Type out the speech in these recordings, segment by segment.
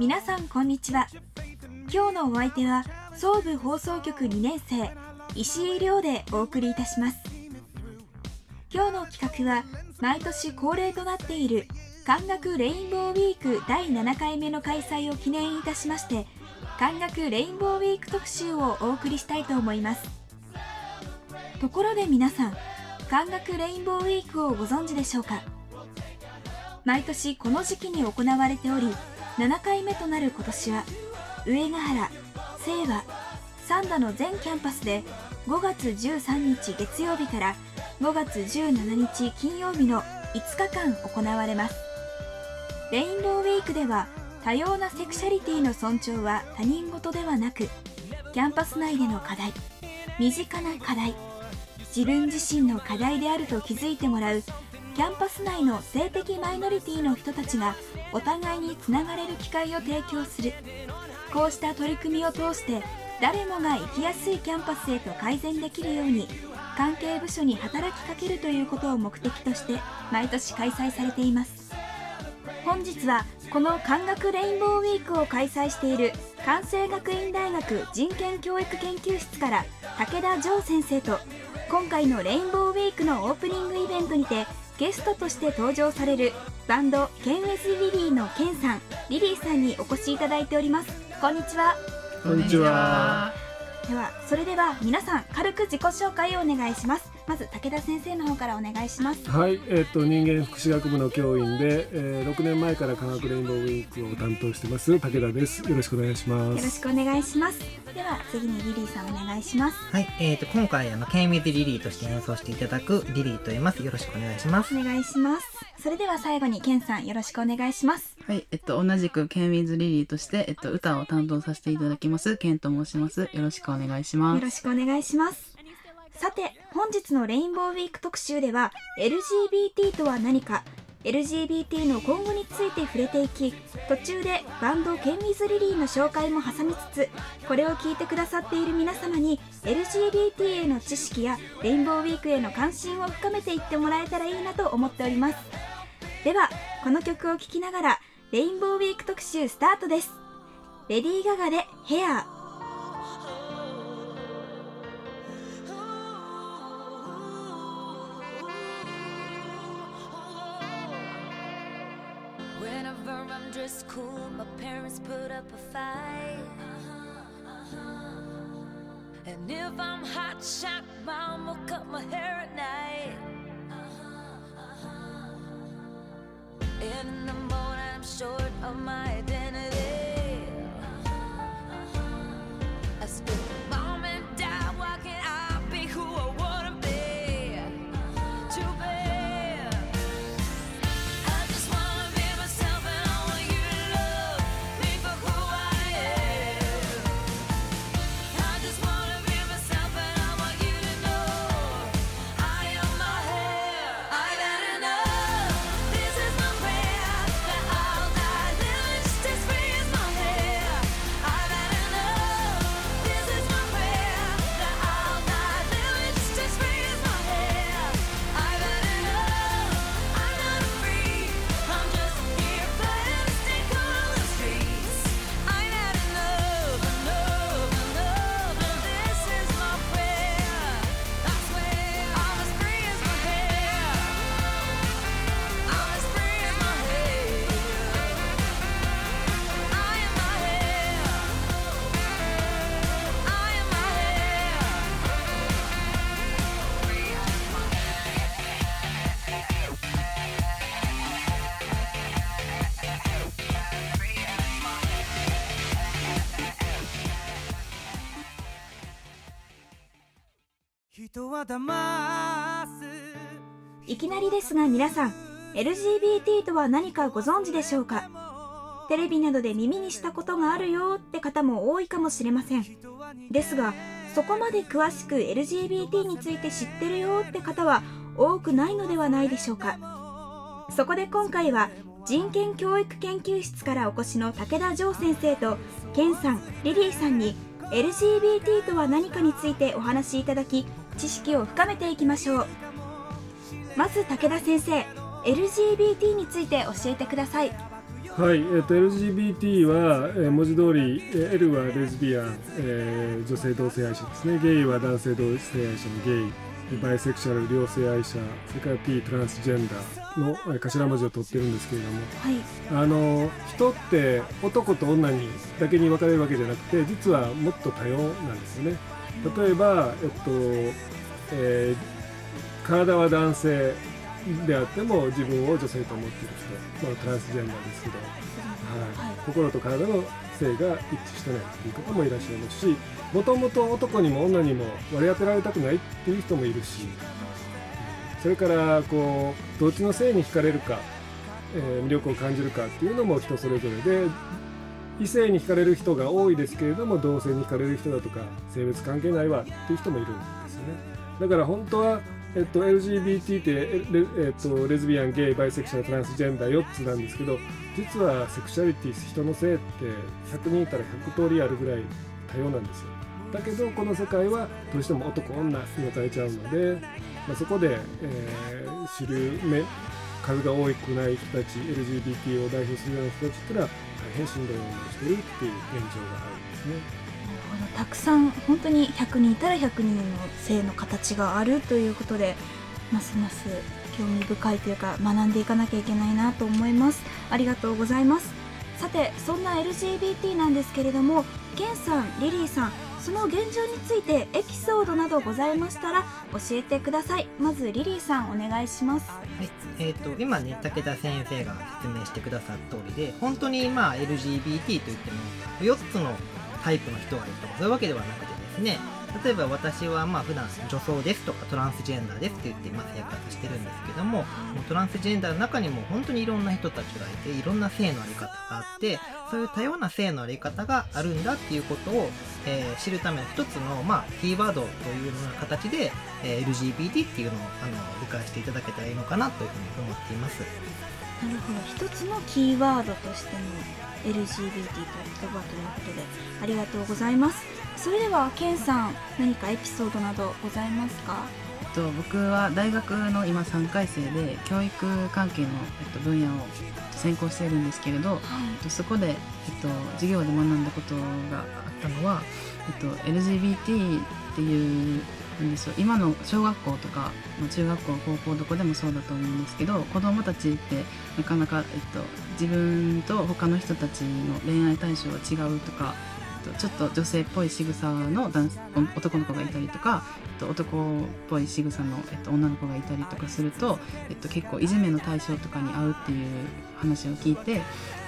皆さんこんにちは。今日のお相手は総武放送局2年生石井亮でお送りいたします。今日の企画は毎年恒例となっている漢学レインボーウィーク第7回目の開催を記念いたしまして、漢学レインボーウィーク特集をお送りしたいと思います。ところで皆さん、漢学レインボーウィークをご存知でしょうか。毎年この時期に行われており、7回目となる今年は上ヶ原、清和、三田の全キャンパスで5月13日月曜日から5月17日金曜日の5日間行われます。レインボーウィークでは多様なセクシャリティの尊重は他人事ではなく、キャンパス内での課題、身近な課題、自分自身の課題であると気づいてもらうキャンパス内の性的マイノリティの人たちがお互いにつながれる機会を提供する。こうした取り組みを通して誰もが生きやすいキャンパスへと改善できるように関係部署に働きかけるということを目的として毎年開催されています。本日はこの漢学レインボーウィークを開催している関西学院大学人権教育研究室から武田譲先生と、今回のレインボーウィークのオープニングイベントにてゲストとして登場されるバンドケンウェズリリーのケンさん、リリーさんにお越しいただいております。こんにちは。 こんにちは。 それでは皆さん軽く自己紹介をお願いします。まず武田先生の方からお願いします。 はい、人間福祉学部の教員で、6年前から科学レインボーウィークを担当してます武田です。よろしくお願いします。 よろしくお願いします。では次にリリーさんお願いします。 はい、今回ケンウィズリリーとして演奏していただくリリーと言います。よろしくお願いします。 お願いします。それでは最後にケンさんよろしくお願いします。 はい、同じくケンウィズリリーとして、歌を担当させていただきますケンと申します。よろしくお願いします。 よろしくお願いします。さて本日のレインボーウィーク特集では LGBT とは何か、 LGBT の今後について触れていき、途中でバンドケンウィズリリーの紹介も挟みつつ、これを聞いてくださっている皆様に LGBT への知識やレインボーウィークへの関心を深めていってもらえたらいいなと思っております。ではこの曲を聴きながらレインボーウィーク特集スタートです。レディー・ガガでヘア。 Whenever I'm dressed cool, my parents put up a fight. And if I'm hot shot, mom will cut my hair at night. And in the morning I'm short of my identity. I spit mom and dad, why can't I be who I wanna be? Too bad. いきなりですが皆さん、 LGBT とは何かご存知でしょうか。テレビなどで耳にしたことがあるよって方も多いかもしれません。ですがそこまで詳しく LGBT について知ってるよって方は多くないのではないでしょうか。そこで今回は人権教育研究室からお越しの武田譲先生とケンさん、リリーさんに LGBT とは何かについてお話しいただき、知識を深めていきましょう。まず武田先生、LGBT について教えてください。 はい、LGBT は、文字通り、L はレズビアン、女性同性愛者ですね。ゲイは男性同性愛者のゲイ、バイセクシャル両性愛者、それから T トランスジェンダーの頭文字を取ってるんですけれども、 はい。 人って男と女にだけに分かれるわけじゃなくて、実はもっと多様なんですよね。例えば、体は男性であっても自分を女性と思っている人、トランスジェンダーですけど、はい、心と体の性が一致してないという方もいらっしゃいますし、もともと男にも女にも割り当てられたくないっていう人もいるし、それからこうどっちの性に惹かれるか、魅力を感じるかっていうのも人それぞれで、異性に惹かれる人が多いですけれども、同性に惹かれる人だとか性別関係ないわっていう人もいるんですよね。だから本当はLGBT ってレズビアン、ゲイ、バイセクシャル、トランスジェンダー4つなんですけど、実はセクシャリティ、人の性って100人いたら100通りあるぐらい多様なんですよ。だけどこの世界はどうしても男女に分かれちゃうので、そこで、主流数が多くない人たち、 LGBT を代表するような人たちっていうのは大変しんどい思いをしているっていう現状があるんですね。 たくさん本当に100人いたら100人の性の形があるということで、ますます興味深いというか学んでいかなきゃいけないなと思います。ありがとうございます。さて、そんな LGBT なんですけれども、ケンさん、リリーさん、その現状についてエピソードなどございましたら教えてください。まずリリーさん、お願いします。 はい、今ね、武田先生が説明してくださった通りで、本当にLGBT といっても4つのタイプの人がいるとかそういうわけではなくてですね、例えば私は普段女装ですとかトランスジェンダーですって言って生活してるんですけども、トランスジェンダーの中にも本当にいろんな人たちがいて、いろんな性のあり方があって、そういう多様な性のあり方があるんだっていうことを、知るための一つの、キーワードというような形で、LGBT っていうのを理解していただけたらいいのかなというふうに思っています。 なるほど、一つのキーワードとしての LGBT という言葉ということでありがとうございます。それではケンさん、何かエピソードなどございますか？ 僕は大学の今3回生で教育関係の、分野を専攻しているんですけれど、そこで、授業で学んだことがあったのは、LGBT っていうなんでしょう、今の小学校とか、中学校、高校どこでもそうだと思うんですけど、子どもたちってなかなか、自分と他の人たちの恋愛対象が違うとか、ちょっと女性っぽい仕草の男の子がいたりとか、男っぽい仕草の、女の子がいたりとかすると、結構いじめの対象とかに合うっていう話を聞いて、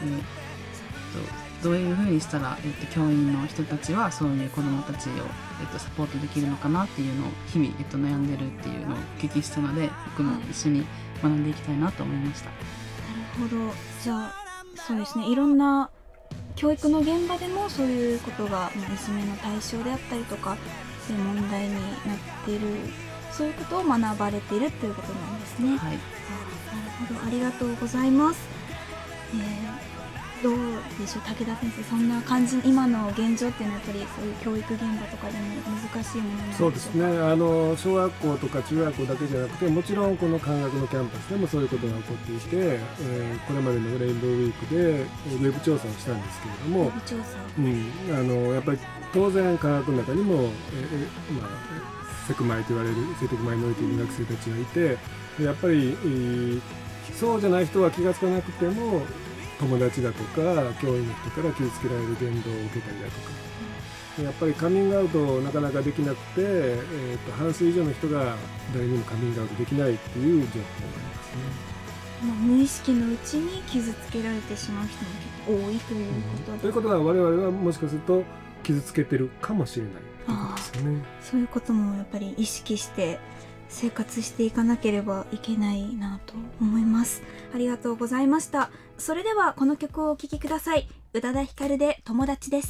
どういうふうにしたら、教員の人たちはそういう子どもたちを、サポートできるのかなっていうのを日々、悩んでるっていうのをお聞きしたので、僕も一緒に学んでいきたいなと思いました。 なるほど。じゃあそうですね、いろんな教育の現場でもそういうことが、いじめの対象であったりとか、そういう問題になっている、そういうことを学ばれているということなんですね。 はい、 なるほど、ありがとうございます。どうでしょう、武田先生、そんな感じ、今の現状っていうのはやっぱりそういう教育現場とかでも難しいものなんでしょうか？ そうですね、小学校とか中学校だけじゃなくて、もちろんこの漢学のキャンパスでもそういうことが起こっていて、これまでのレインボーウィークでウェブ調査をしたんですけれども、 ウェブ調査、 やっぱり当然科学の中にも、セクマイと言われる性的マイノリティの学生たちがいて、やっぱり、そうじゃない人は気がつかなくても友達だとか教員の人から傷つけられる言動を受けたりだとか、やっぱりカミングアウトをなかなかできなくて、半数以上の人が誰にもカミングアウトできないっていう状況がありますね。 無意識のうちに傷つけられてしまう人も結構多いということで、 ということは我々はもしかすると傷つけてるかもしれないということですよね。 そういうこともやっぱり意識して生活していかなければいけないなと思います。ありがとうございました。それではこの曲をお聴きください。宇多田ヒカルで友達です。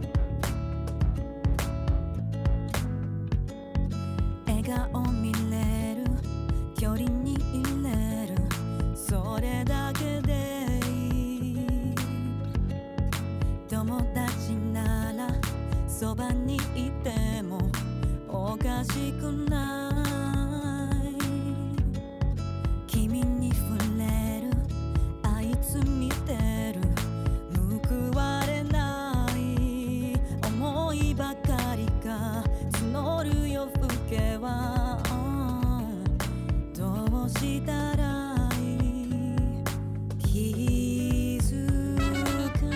笑顔見れかしくない君に触れるあいつ見てる報われない思いばかりが募る夜更けはどうしたらいい気づか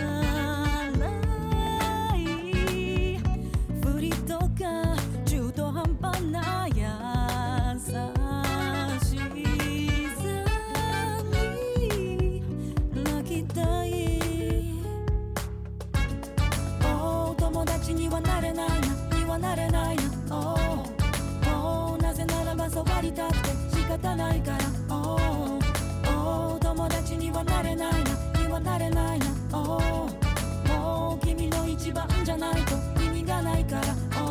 ない振りとか中途半端な優しさに泣きたい友達にはなれないなにはなれないななぜならば触りたくて仕方ないから友達にはなれないなにはなれないなもう君の一番じゃないと意味がないから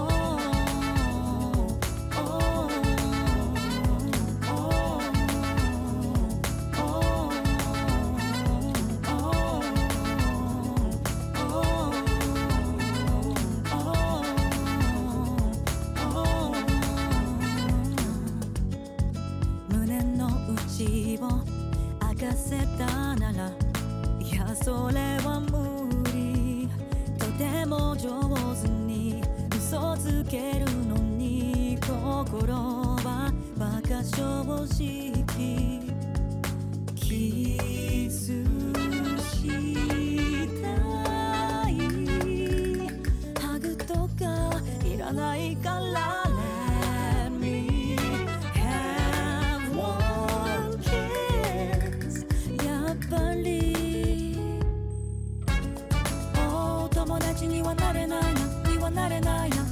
胸の内を明かせたならいやそれは無理とても上手に嘘つけるのに心は馬鹿正直キスしたいハグとかいらないからLet me have one kiss やっぱり友達にはなれないなにはなれないな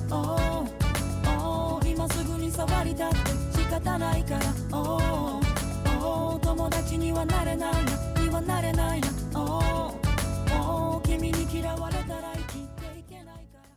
今すぐに触りたくて仕方ないから友達にはなれないなにはなれないな君に嫌われたら生きていけない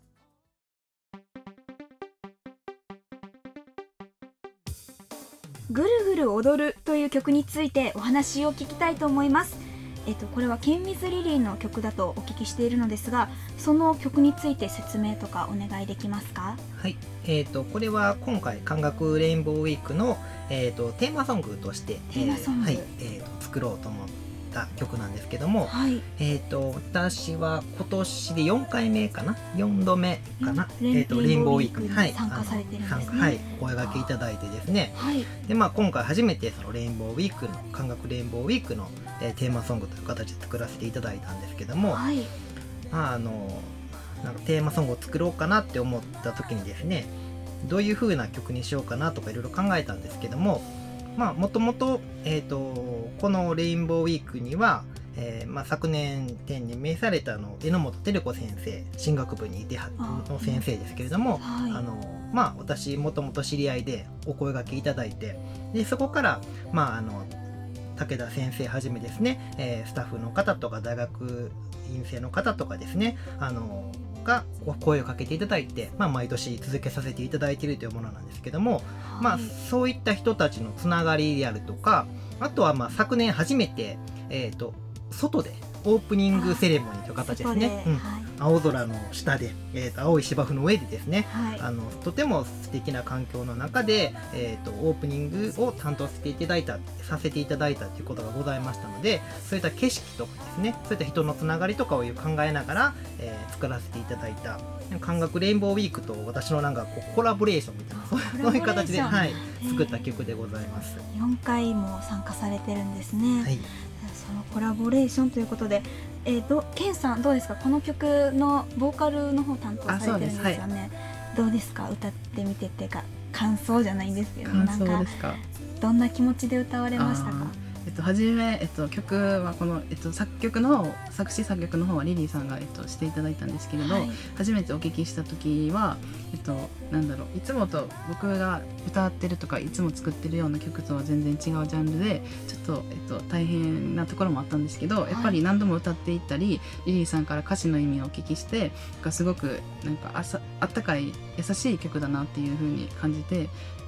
からぐるぐる踊るという曲についてお話を聞きたいと思います。これはケン・ウィズ・リリーの曲だとお聞きしているのですが、その曲について説明とかお願いできますか？ はい、これは今回漢学レインボーウィークの、テーマソングとして、はい、作ろうと思った曲なんですけども、 はい、 私は今年で4回目かな、4度目かな、レインボーウィークに、はい、 参加されてるんですね。 はい、お声掛けいただいてですね、 はい、 で今回初めてそのレインボーウィークの漢学レインボーウィークの、テーマソングという形で作らせていただいたんですけども、 はい、 なんかテーマソングを作ろうかなって思った時にですね、どういう風な曲にしようかなとかいろいろ考えたんですけども、もともとこのレインボーウィークには、昨年天に召された榎本照子先生、進学部にいての先生ですけれども、 はい、 私もともと知り合いでお声掛けいただいて、でそこから武田先生はじめですね、スタッフの方とか大学院生の方とかですね、が声をかけていただいて、毎年続けさせていただいているというものなんですけども、 はい、 そういった人たちのつながりであるとか、あとは昨年初めて、外でオープニングセレモニーという形ですね、青空の下で、青い芝生の上でですね、 はい、 とても素敵な環境の中で、オープニングを担当させていただいたということがございましたので、そういった景色とかですね、そういった人のつながりとかを考えながら、作らせていただいた漢学レインボーウィークと私のなんかコラボレーションみたいな、そういう形で、はい、作った曲でございます。 4回も参加されてるんですね。 はい、 そのコラボレーションということで、ケンさんどうですか？この曲のボーカルの方担当されてるんですよね。どうですか？歌ってみてっていうか感想じゃないんですけど、 感想ですか？ どんな気持ちで歌われましたか？ はじめ、曲はこの、作詞作曲の方はリリーさんが、していただいたんですけれど、初めてお聞きした時は、いつもと僕が歌ってるとかいつも作ってるような曲とは全然違うジャンルでちょっと、大変なところもあったんですけど、やっぱり何度も歌っていったり、リリーさんから歌詞の意味をお聞きしてすごくなんかあったかい優しい曲だなっていう風に感じて、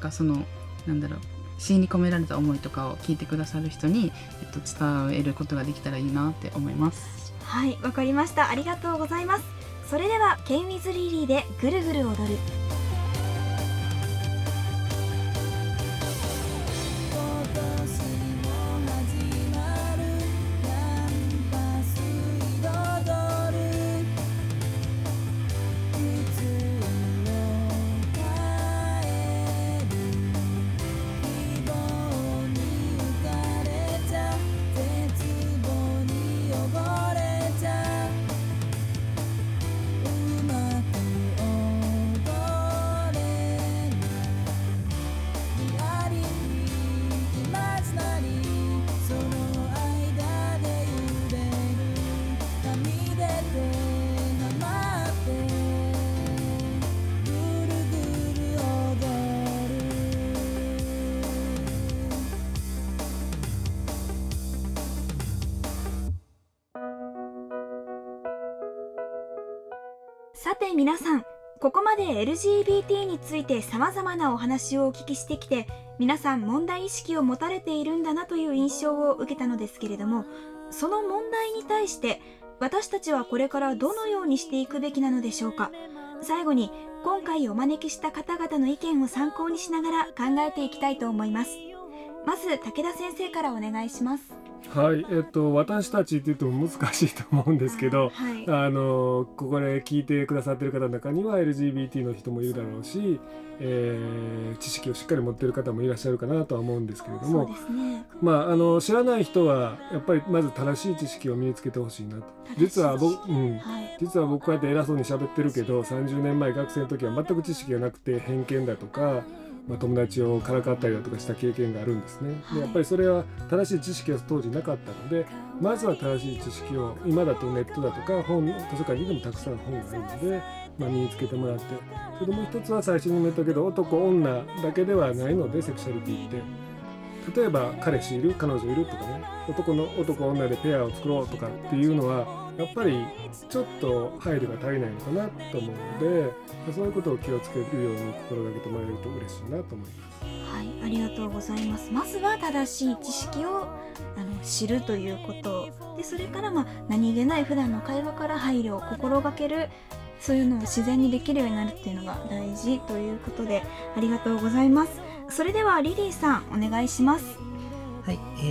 詩に込められた思いとかを聞いてくださる人に、伝えることができたらいいなって思います。 はい、わかりました。ありがとうございます。それではケン・ウィズ・リリーでぐるぐる踊る。 さて皆さん、ここまで LGBT について様々なお話をお聞きしてきて、皆さん問題意識を持たれているんだなという印象を受けたのですけれども、その問題に対して私たちはこれからどのようにしていくべきなのでしょうか。最後に今回お招きした方々の意見を参考にしながら考えていきたいと思います。まず武田先生からお願いします。 はい、私たちって言うと難しいと思うんですけど、 はい、 ここで聞いてくださってる方の中には LGBT の人もいるだろうし、知識をしっかり持っている方もいらっしゃるかなとは思うんですけれども、 そうですね。 知らない人はやっぱりまず正しい知識を身につけてほしいなと。実は僕こうやって偉そうに喋ってるけど、30年前学生の時は全く知識がなくて偏見だとか、友達をからかったりだとかした経験があるんですね。でやっぱりそれは正しい知識が当時なかったので、まずは正しい知識を、今だとネットだとか本、図書館にでもたくさん本があるので、身につけてもらって、それでもう一つは最初にも言ったけど、男女だけではないので、セクシャリティって例えば彼氏いる、彼女いるとかね、男女でペアを作ろうとかっていうのはやっぱりちょっと配慮が足りないのかなと思うので、そういうことを気をつけるように心がけてもらえると嬉しいなと思います。 はい、ありがとうございます。まずは正しい知識を知るということで、それから何気ない普段の会話から配慮を心がける、そういうのを自然にできるようになるっていうのが大事ということで、ありがとうございます。それではリリーさんお願いします。 はい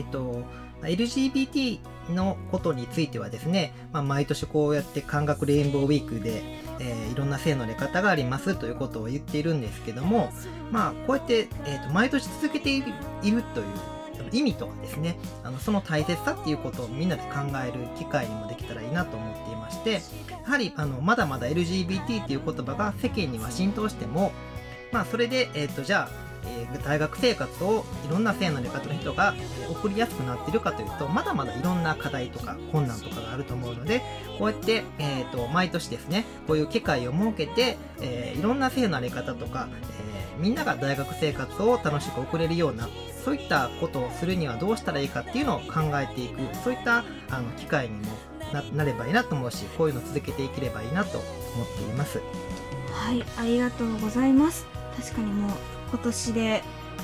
、LGBT のことについてはですね、毎年こうやって韓学レインボーウィークで、いろんな性の出方がありますということを言っているんですけども、こうやって、毎年続けているという意味とかですね、その大切さっていうことをみんなで考える機会にもできたらいいなと思っていまして、やはりまだまだ LGBT っていう言葉が世間には浸透しても、それで、じゃあ大学生活をいろんな性の出方の人が送りやすくなっているかというと、まだまだいろんな課題とか困難とかがあると思うので、こうやって、毎年ですね、こういう機会を設けて、いろんな性の在り方とか、みんなが大学生活を楽しく送れるような、そういったことをするにはどうしたらいいかっていうのを考えていく、そういった機会にも なればいいなと思うし、こういうのを続けていければいいなと思っています。 はい、ありがとうございます。確かにもう今年で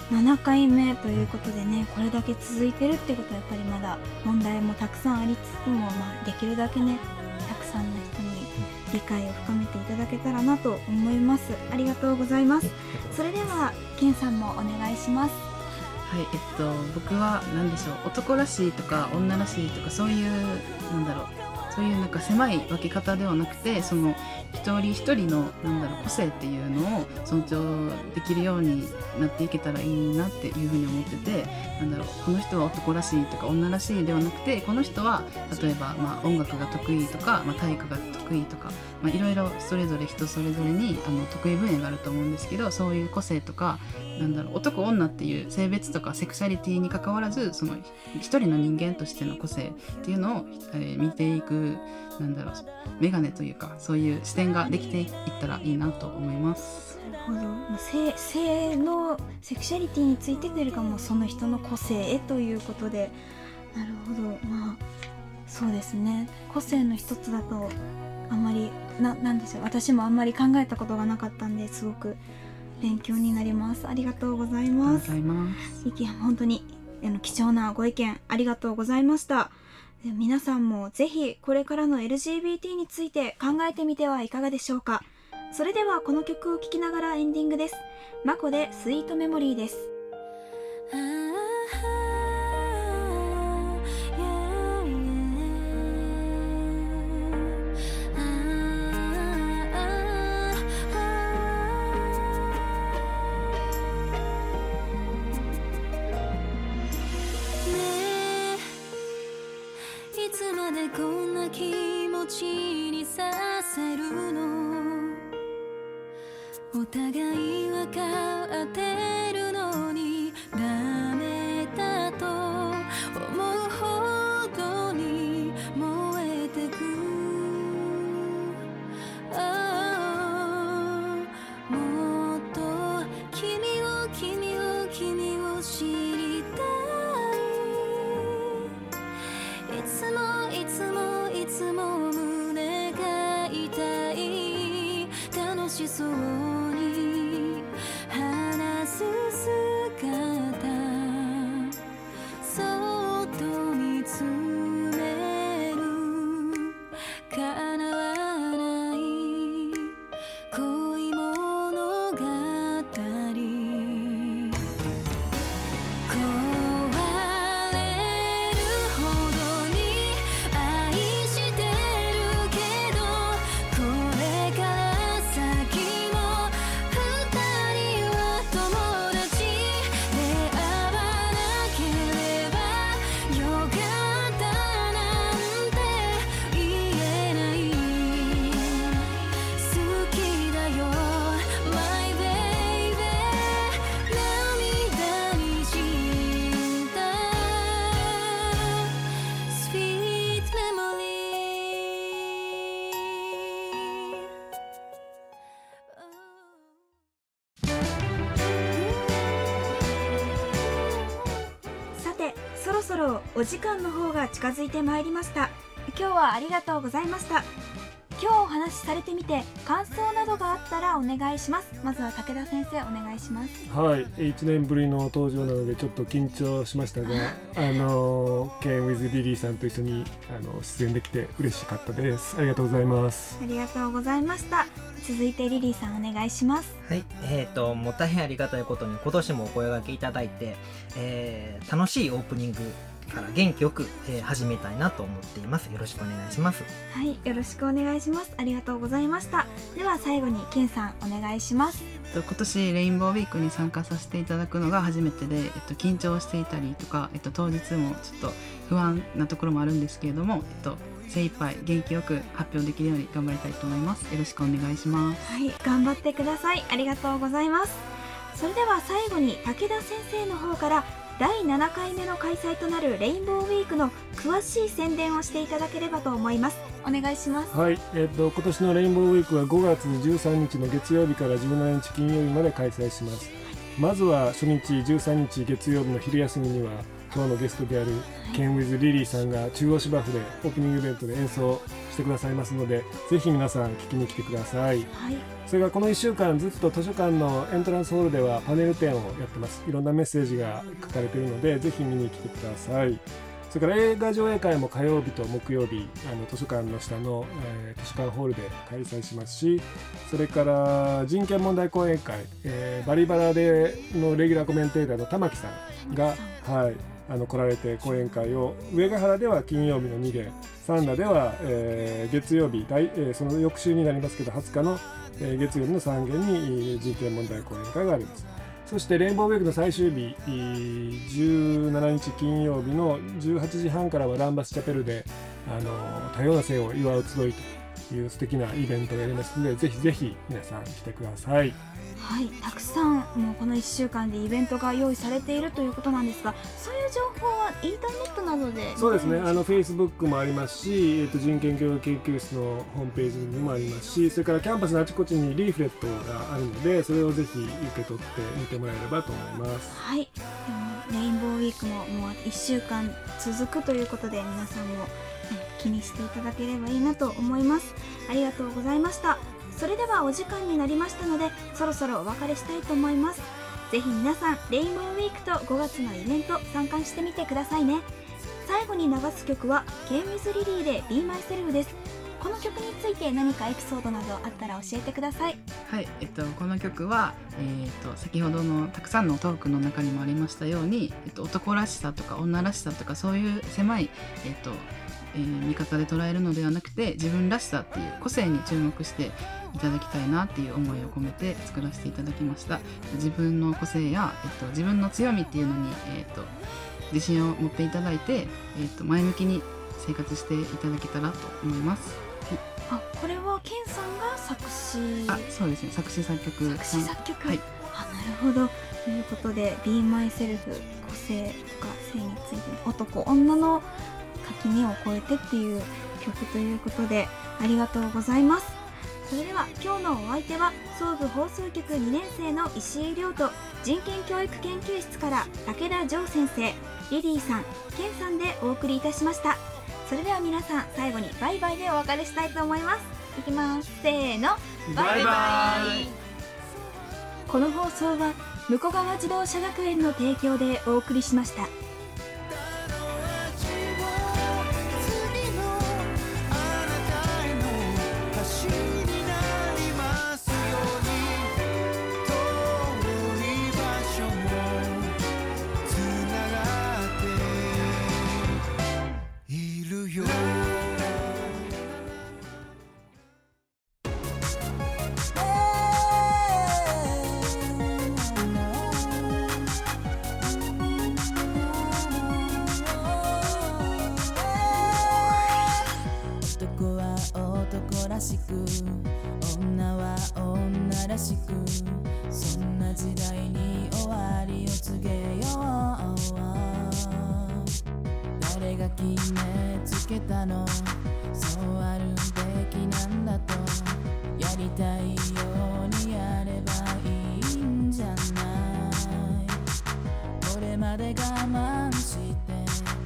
7回目ということでね、これだけ続いてるってことはやっぱりまだ問題もたくさんありつつも、できるだけね、たくさんの人に理解を深めていただけたらなと思います。ありがとうございます。それではケンさんもお願いします。 はい、僕は何でしょう、男らしいとか女らしいとか、そういうそういう狭い分け方ではなくて、その一人一人の個性っていうのを尊重できるようになっていけたらいいなっていうふうに思ってて、この人は男らしいとか女らしいではなくて、この人は例えば音楽が得意とか、体育が得意とか、いろいろそれぞれ人それぞれに得意分野があると思うんですけど、そういう個性とか男女っていう性別とかセクシャリティに関わらず、その一人の人間としての個性っていうのを、見ていくメガネというか、そういう視点ができていったらいいなと思います。 なるほど。性のセクシャリティについてというよりかもその人の個性へということで、なるほど。そうですね、個性の一つだとあんまりなんでしょう、私もあんまり考えたことがなかったんで、すごく勉強になります。ありがとうございます。本当に貴重なご意見ありがとうございました。皆さんもぜひこれからの LGBT について考えてみてはいかがでしょうか。それではこの曲を聴きながらエンディングです。マコでスイートメモリーです。 いつまでこんな気持ちにさせるの、お互い分かってるのにダメだと思うほどに燃えてく、もっと君を知りたい、いつも胸が痛い、 ろそろお時間の方が近づいてまいりました。今日はありがとうございました。今日お話しされてみて感想などがあったらお願いします。まずは武田先生お願いします。 はい、1年ぶりの登場なのでちょっと緊張しましたがKen with リリーさんと一緒に出演できて嬉しかったです。ありがとうございます。 ありがとうございました。続いてリリーさんお願いします。 はい、もう大変ありがたいことに今年もお声掛けいただいて、楽しいオープニングから元気よく、始めたいなと思っています。よろしくお願いします。 はい、よろしくお願いします。ありがとうございました。では最後にケンさんお願いします。 今年レインボーウィークに参加させていただくのが初めてで、緊張していたりとか、当日もちょっと不安なところもあるんですけれども、精一杯元気よく発表できるように頑張りたいと思います。よろしくお願いします。 はい、頑張ってください。ありがとうございます。それでは最後に武田先生の方から第7回目の開催となるレインボーウィークの詳しい宣伝をしていただければと思います。お願いします。 はい、今年のレインボーウィークは5月13日の月曜日から17日金曜日まで開催します。まずは初日13日月曜日の昼休みには今日のゲストであるKen with リリーさんが中央芝生でオープニングイベントで演奏してくださいますので、ぜひ皆さん聞きに来てください。 はい、 それからこの1週間ずっと図書館のエントランスホールではパネル展をやってます。いろんなメッセージが書かれているのでぜひ見に来てください。それから映画上映会も火曜日と木曜日図書館の下の、図書館ホールで開催しますし、それから人権問題講演会、バリバラでのレギュラーコメンテーターの玉木さんが、はい、来られて講演会を上ヶ原では金曜日の2で三田では、月曜日その翌週になりますけど20日の、月曜日の3限に人権問題講演会があります。そしてレインボーウィークの最終日17日金曜日の18時半からはランバスチャペルで多様な性を祝う集いという素敵なイベントがありますので、ぜひぜひ皆さん来てください。 はい、たくさんもうこの1週間でイベントが用意されているということなんですが、そういう情報はインターネットなどで？ そうですね、Facebook もありますし、人権教育研究室のホームページにもありますし、それからキャンパスのあちこちにリーフレットがあるので、それをぜひ受け取って見てもらえればと思います。 はい、でもレインボーウィークももう1週間続くということで皆さんも、気にしていただければいいなと思います。ありがとうございました。それではお時間になりましたのでそろそろお別れしたいと思います。ぜひ皆さんレインボーウィークと5月のイベント参加してみてくださいね。最後に流す曲は Ken with リリーで Be Myself です。この曲について何かエピソードなどあったら教えてください。 はい、この曲は、先ほどのたくさんのトークの中にもありましたように、男らしさとか女らしさとかそういう狭い、見方で捉えるのではなくて、自分らしさっていう個性に注目していただきたいなっていう思いを込めて作らせていただきました。自分の個性や、自分の強みっていうのに、自信を持っていただいて、前向きに生活していただけたらと思います。 あ、これはケンさんが作詞？ そうですね、作詞作曲。はい、 なるほど。ということで Be Myself、 個性とか性について男女の垣根を越えてっていう曲ということでありがとうございます。それでは今日のお相手は総武放送局2年生の石井亮と人権教育研究室から武田城先生、リリーさん、ケンさんでお送りいたしました。それでは皆さん最後にバイバイでお別れしたいと思います。いきます、せーの、バイバイ。この放送は武庫川自動車学園の提供でお送りしました。 女は女らしく、そんな時代に終わりを告げよう。誰が決めつけたの、そうあるべきなんだと、やりたいようにやればいいんじゃない。これまで我慢して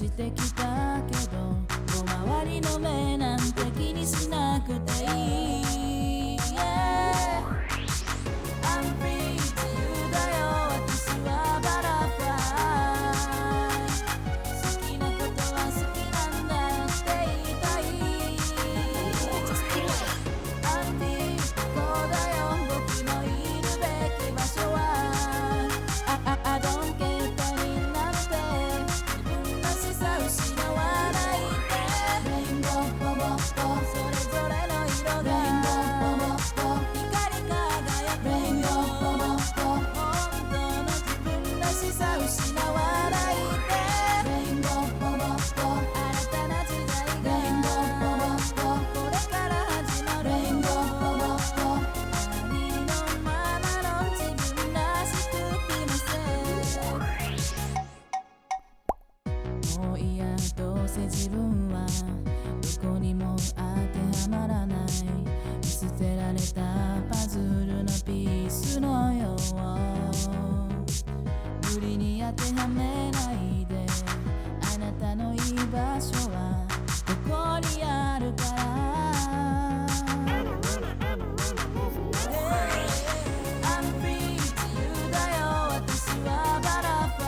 してきたけど周りの目なんて気にしなくていい、yeah. I'm free 自由だよ私はバラフライ、好きなことは好きなんだよって言いたい、 I'm free ここだよ僕のいるべき場所はI don't care 他人なんて自分らしさ失わないで、レインボーボボボそれぞれの色が光り輝く、レインボーボボボ本当の自分らしさ失わないで、レインボーボボボ新たな時代がレインボーボボボこれから始まる、レインボーボボボありのままの自分らしく生みせもういやどうせ自分はどこにも当てはまらない、捨てられたパズルのピースのよう無理に当てはめないで、あなたの居場所はここにあるから、I'm free 自由だよ私はバラフ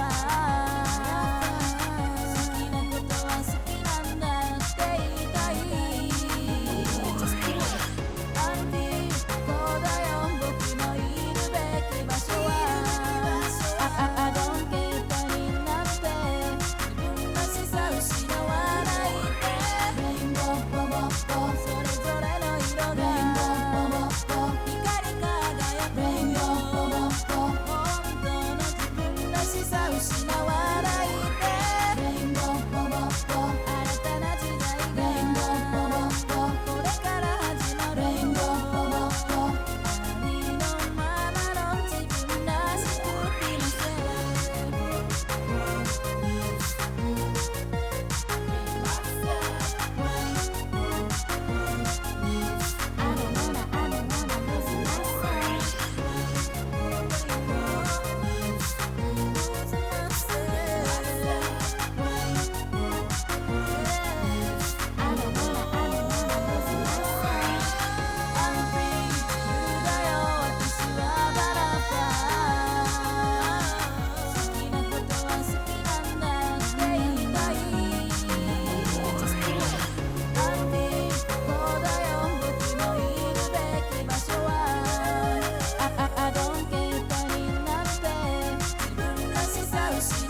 ライ、好きなことは好きなんだよって言いたい、I'm free ここだよ僕のいるべき場所はI don't care 他人なんて自分らしさ失わないで、レインボーボボボそれぞれの色がレインボーボボボ光り輝く、レインボーボボボ本当の自分らしさ失わないで、レインボーボボボ新たな時代がレインボーボボボこれから始まる、レインボーボボボありのままの自分らしく生みせI don't care 他人なんて自分らしさ失